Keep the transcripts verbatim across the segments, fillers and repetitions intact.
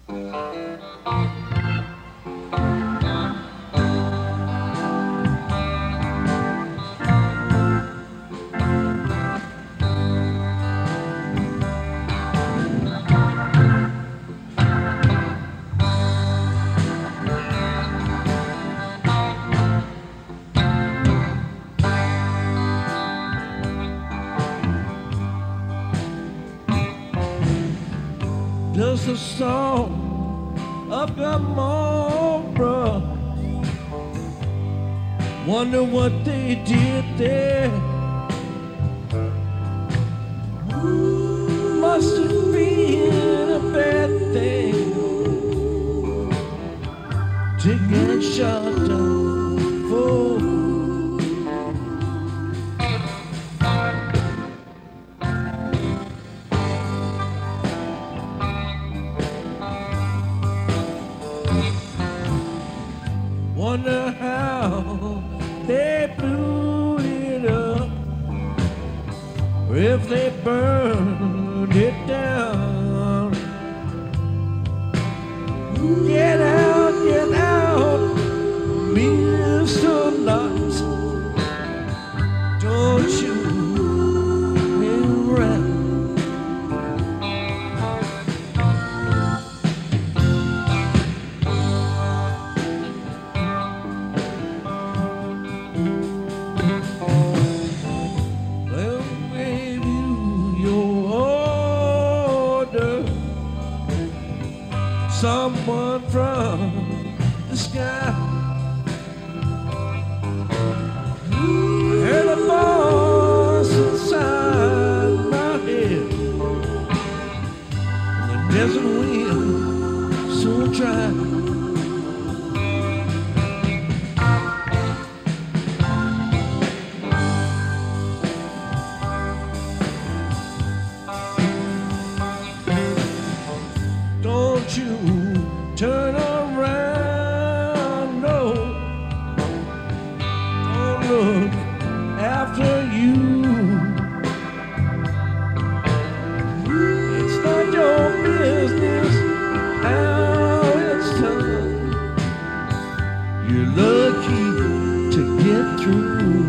Just a song of Gomorrah. Wonder what they did there. Must have been a bad thing to get shot down for. Wonder how they blew it up, or if they burned it down. Get out, get out, Mister Lutz, don't you hang around. Someone from the sky. I heard a voice inside my head. The desert wind so dry. Don't you turn around, no. Don't look after you. It's not your business how it's done. You're lucky to get through.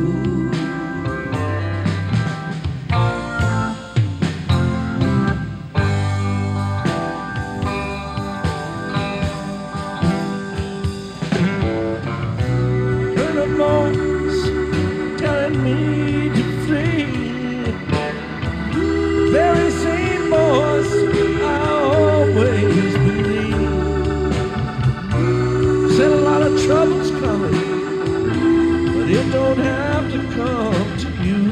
Telling me to flee, very same voice I always believe. Said a lot of trouble's coming, but it don't have to come to you.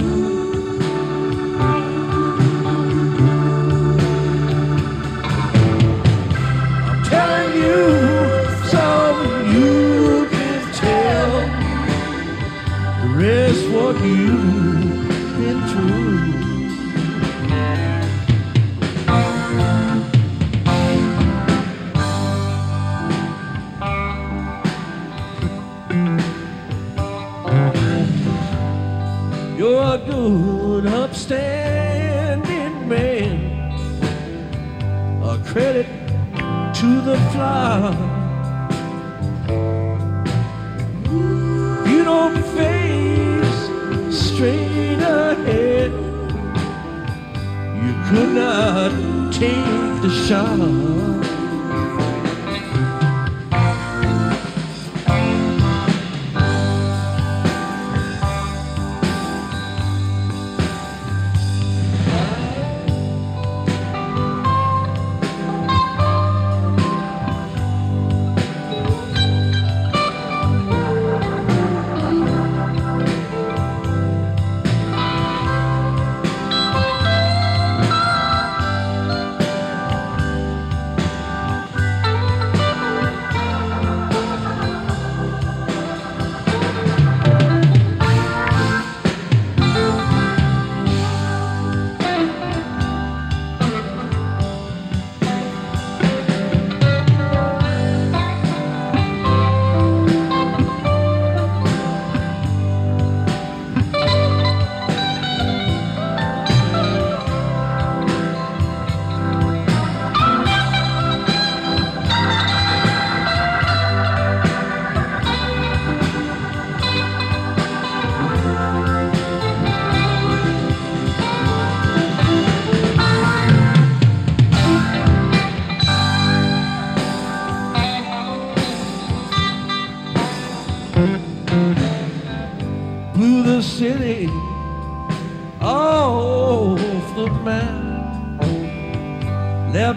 I'm telling you something you can tell. The rest what you've been through. You're a good, upstanding man, a credit to the flock. You don't face straight ahead. You could not take the shot.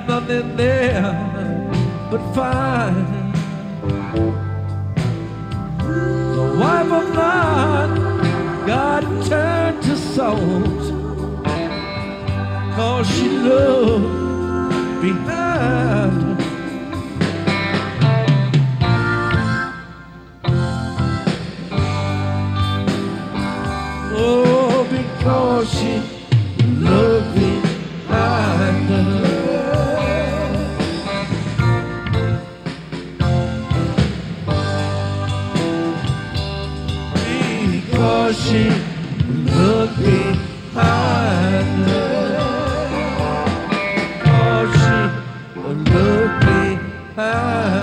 nothing there but fire. The wife of Lot got turned to salt, 'cause she looked behind. Oh, because she looked behind her. Because she looked behind her. Because she looked behind her.